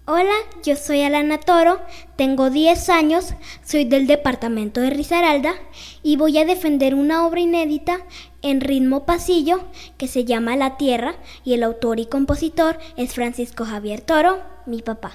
Hola, yo soy Alana Toro, tengo 10 años, soy del departamento de Risaralda y voy a defender una obra inédita en ritmo pasillo que se llama La Tierra y el autor y compositor es Francisco Javier Toro, mi papá.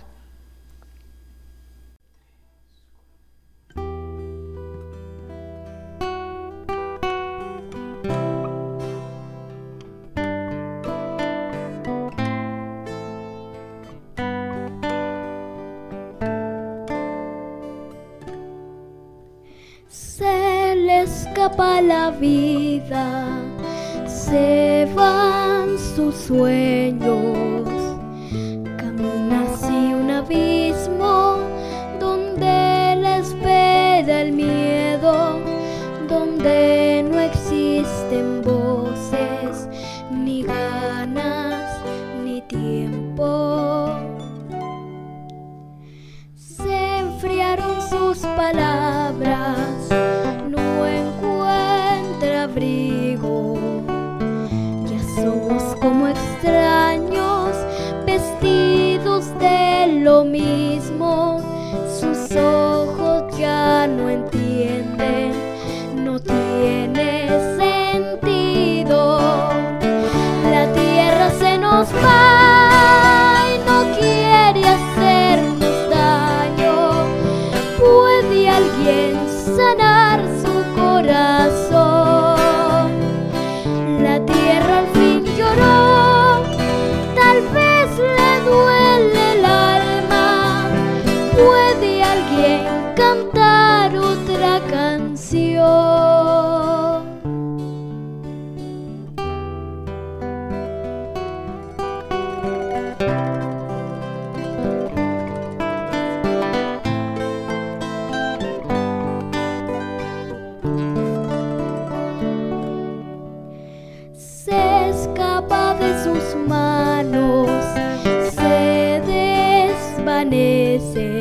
Se le escapa la vida, se van sus sueños, camina hacia un abismo donde le espera el miedo, donde no existen voces, ni ganas, ni tiempo. Se enfriaron sus palabras, no encuentra abrigo. Ya somos como extraños, vestidos de lo mismo. Sus ojos ya no entienden, no tiene sentido. La tierra se nos va y no quiere hacernos daño. ¿Puede alguien sanar su corazón? La tierra al fin lloró, tal vez le duele el alma. ¿Puede alguien cantar otra canción? Se escapa de sus manos, se desvanece.